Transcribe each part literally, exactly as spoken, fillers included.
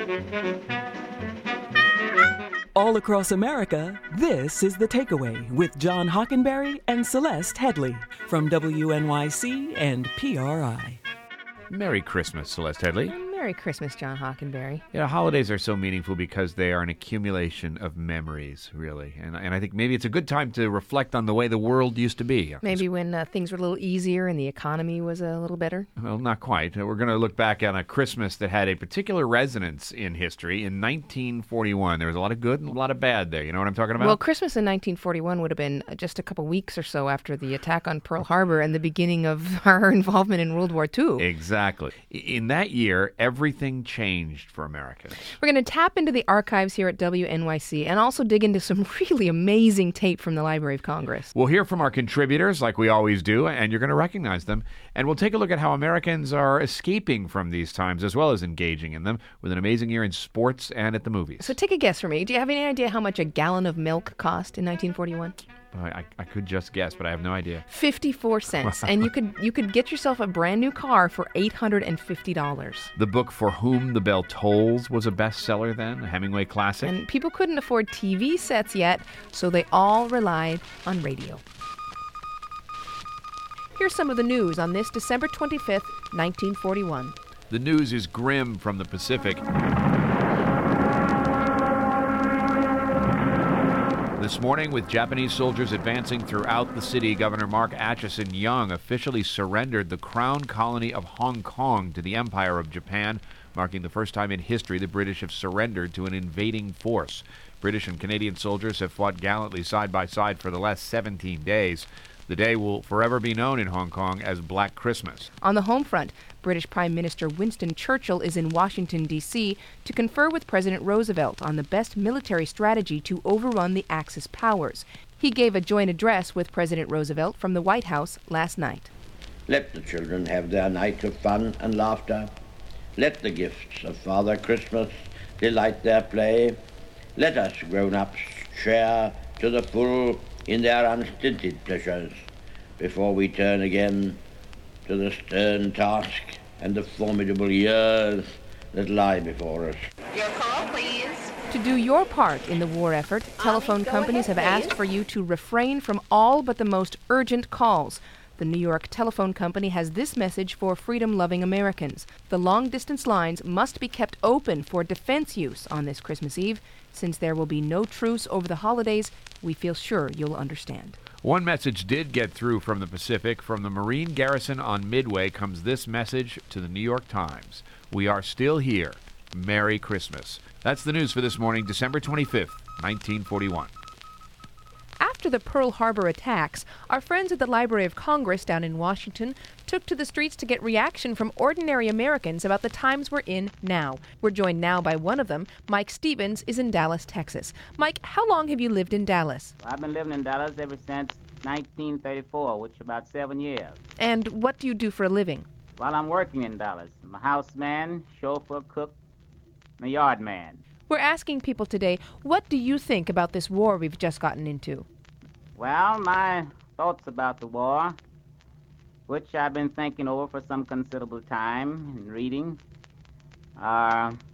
All across America, this is The Takeaway with John Hockenberry and Celeste Headlee from W N Y C and P R I. Merry Christmas, Celeste Headlee. Merry Christmas, John Hockenberry. You know, holidays are so meaningful because they are an accumulation of memories, really. And, and I think maybe it's a good time to reflect on the way the world used to be. Maybe when uh, things were a little easier and the economy was a little better? Well, not quite. We're going to look back on a Christmas that had a particular resonance in history in nineteen forty-one. There was a lot of good and a lot of bad there. You know what I'm talking about? Well, Christmas in nineteen forty-one would have been just a couple weeks or so after the attack on Pearl Harbor and the beginning of our involvement in World War Two. Exactly. In that year, everything changed for Americans. We're going to tap into the archives here at W N Y C and also dig into some really amazing tape from the Library of Congress. We'll hear from our contributors like we always do, and you're going to recognize them. And we'll take a look at how Americans are escaping from these times as well as engaging in them with an amazing year in sports and at the movies. So take a guess for me. Do you have any idea how much a gallon of milk cost in nineteen forty-one? I, I could just guess, but I have no idea. fifty-four cents. And you could you could get yourself a brand new car for eight hundred fifty dollars. The book For Whom the Bell Tolls was a bestseller then, a Hemingway classic. And people couldn't afford T V sets yet, so they all relied on radio. Here's some of the news on this December twenty-fifth, nineteen forty-one. The news is grim from the Pacific. This morning, with Japanese soldiers advancing throughout the city, Governor Mark Atchison Young officially surrendered the Crown Colony of Hong Kong to the Empire of Japan, marking the first time in history the British have surrendered to an invading force. British and Canadian soldiers have fought gallantly side by side for the last seventeen days. The day will forever be known in Hong Kong as Black Christmas. On the home front, British Prime Minister Winston Churchill is in Washington, D C to confer with President Roosevelt on the best military strategy to overrun the Axis powers. He gave a joint address with President Roosevelt from the White House last night. Let the children have their night of fun and laughter. Let the gifts of Father Christmas delight their play. Let us grown-ups share to the full in their unstinted pleasures, before we turn again to the stern task and the formidable years that lie before us. Your call, please. To do your part in the war effort, telephone companies have asked for you to refrain from all but the most urgent calls. The New York Telephone Company has this message for freedom-loving Americans. The long-distance lines must be kept open for defense use on this Christmas Eve. Since there will be no truce over the holidays, we feel sure you'll understand. One message did get through from the Pacific. From the Marine garrison on Midway comes this message to the New York Times. We are still here. Merry Christmas. That's the news for this morning, December twenty-fifth, nineteen forty-one. After the Pearl Harbor attacks, our friends at the Library of Congress down in Washington took to the streets to get reaction from ordinary Americans about the times we're in now. We're joined now by one of them. Mike Stevens is in Dallas, Texas. Mike, how long have you lived in Dallas? I've been living in Dallas ever since nineteen thirty-four, which is about seven years. And what do you do for a living? While I'm working in Dallas, I'm a houseman, chauffeur, cook, and a yard man. We're asking people today, what do you think about this war we've just gotten into? Well, my thoughts about the war, which I've been thinking over for some considerable time and reading, are, uh,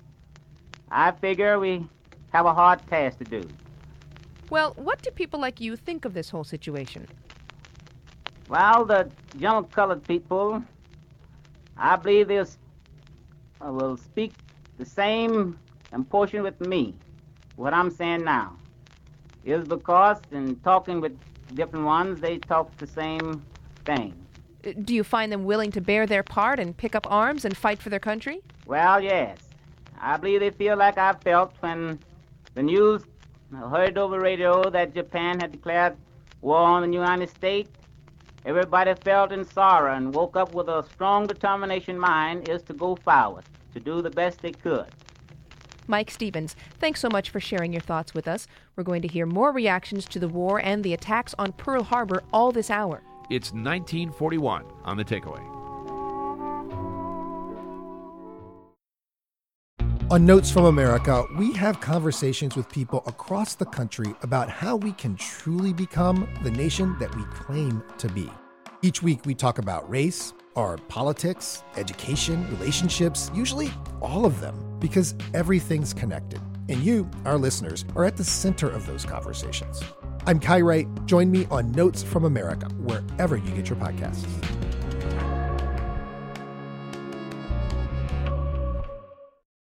I figure we have a hard task to do. Well, what do people like you think of this whole situation? Well, the young colored people, I believe they will speak the same portion with me, what I'm saying now, is because in talking with different ones, they talk the same thing. Do you find them willing to bear their part and pick up arms and fight for their country? Well, yes. I believe they feel like I felt when the news heard over radio that Japan had declared war on the United States. Everybody felt in sorrow and woke up with a strong determination mind is to go forward, to do the best they could. Mike Stevens, thanks so much for sharing your thoughts with us. We're going to hear more reactions to the war and the attacks on Pearl Harbor all this hour. It's nineteen forty-one on The Takeaway. On Notes from America, we have conversations with people across the country about how we can truly become the nation that we claim to be. Each week, we talk about race, Are politics, education, relationships, usually all of them, because everything's connected. And you, our listeners, are at the center of those conversations. I'm Kai Wright. Join me on Notes from America, wherever you get your podcasts.